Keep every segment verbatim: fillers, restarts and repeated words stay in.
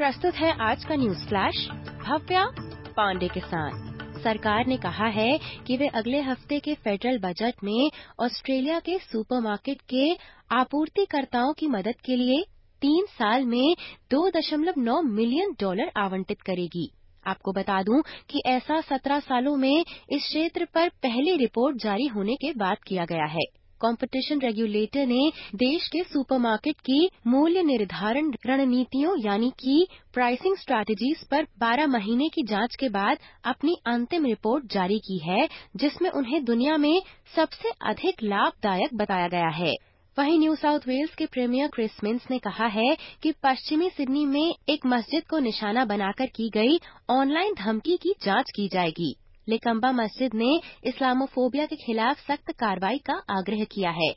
प्रस्तुत है आज का न्यूज फ्लैश भव्या पांडे के साथ। सरकार ने कहा है कि वे अगले हफ्ते के फेडरल बजट में ऑस्ट्रेलिया के सुपरमार्केट के आपूर्तिकर्ताओं की मदद के लिए तीन साल में दो दशमलव नौ मिलियन डॉलर आवंटित करेगी। आपको बता दूं कि ऐसा सत्रह सालों में इस क्षेत्र पर पहली रिपोर्ट जारी होने के बाद किया गया है। कंपटीशन रेगुलेटर ने देश के सुपरमार्केट की मूल्य निर्धारण रणनीतियों यानी कि प्राइसिंग स्ट्रैटेजीज पर बारह महीने की जांच के बाद अपनी अंतिम रिपोर्ट जारी की है, जिसमें उन्हें दुनिया में सबसे अधिक लाभदायक बताया गया है। वहीं न्यू साउथ वेल्स के प्रीमियर क्रिस मिन्स ने कहा है कि पश्चिमी सिडनी में एक मस्जिद को निशाना बनाकर की गई ऑनलाइन धमकी की जांच की जाएगी। लेकम्बा मस्जिद ने इस्लामोफोबिया के खिलाफ सख्त कार्रवाई का आग्रह किया है।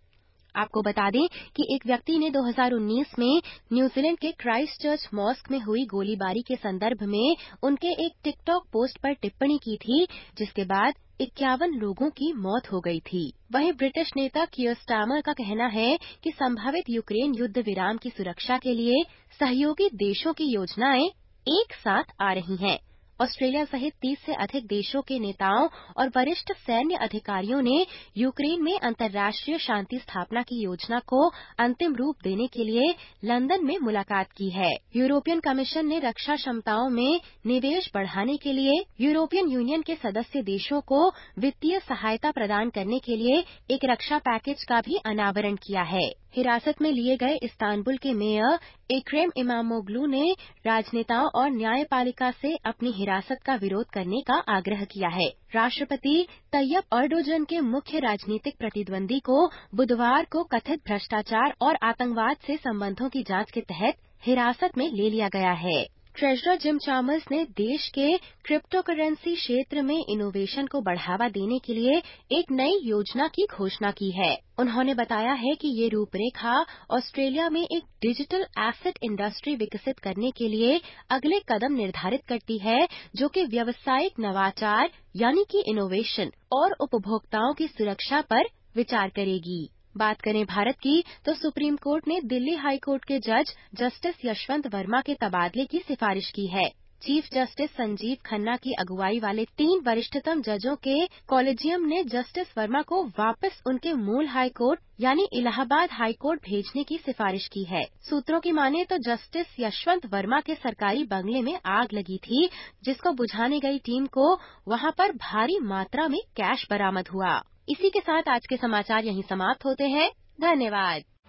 आपको बता दें कि एक व्यक्ति ने दो हज़ार उन्नीस में न्यूजीलैंड के क्राइस्ट चर्च मॉस्क में हुई गोलीबारी के संदर्भ में उनके एक टिकटॉक पोस्ट पर टिप्पणी की थी, जिसके बाद इक्यावन लोगों की मौत हो गई थी। वहीं ब्रिटिश नेता कीयर स्टारमर का कहना है कि संभावित यूक्रेन युद्ध विराम की सुरक्षा के लिए सहयोगी देशों की योजनाएं एक साथ आ रही हैं। ऑस्ट्रेलिया सहित तीस से अधिक देशों के नेताओं और वरिष्ठ सैन्य अधिकारियों ने यूक्रेन में अंतर्राष्ट्रीय शांति स्थापना की योजना को अंतिम रूप देने के लिए लंदन में मुलाकात की है। यूरोपियन कमीशन ने रक्षा क्षमताओं में निवेश बढ़ाने के लिए यूरोपियन यूनियन के सदस्य देशों को वित्तीय सहायता प्रदान करने के लिए एक रक्षा पैकेज का भी अनावरण किया है। हिरासत में लिए गए इस्तांबुल के मेयर इक्रेम इमामोग्लू ने राजनेताओं और न्यायपालिका से अपनी हिरासत का विरोध करने का आग्रह किया है। राष्ट्रपति तैयब एर्डोगन के मुख्य राजनीतिक प्रतिद्वंदी को बुधवार को कथित भ्रष्टाचार और आतंकवाद से संबंधों की जांच के तहत हिरासत में ले लिया गया है। ट्रेजरर जिम चामर्स ने देश के क्रिप्टोकरेंसी क्षेत्र में इनोवेशन को बढ़ावा देने के लिए एक नई योजना की घोषणा की है। उन्होंने बताया है कि ये रूपरेखा ऑस्ट्रेलिया में एक डिजिटल एसेट इंडस्ट्री विकसित करने के लिए अगले कदम निर्धारित करती है, जो कि व्यावसायिक नवाचार यानी कि इनोवेशन और उपभोक्ताओं की सुरक्षा पर विचार करेगी। बात करें भारत की तो सुप्रीम कोर्ट ने दिल्ली हाई कोर्ट के जज जस्टिस यशवंत वर्मा के तबादले की सिफारिश की है। चीफ जस्टिस संजीव खन्ना की अगुवाई वाले तीन वरिष्ठतम जजों के कॉलेजियम ने जस्टिस वर्मा को वापस उनके मूल हाई कोर्ट यानी इलाहाबाद हाई कोर्ट भेजने की सिफारिश की है। सूत्रों की माने तो जस्टिस यशवंत वर्मा के सरकारी बंगले में आग लगी थी, जिसको बुझाने गई टीम को वहां पर भारी मात्रा में कैश बरामद हुआ। इसी के साथ आज के समाचार यहीं समाप्त होते हैं। धन्यवाद।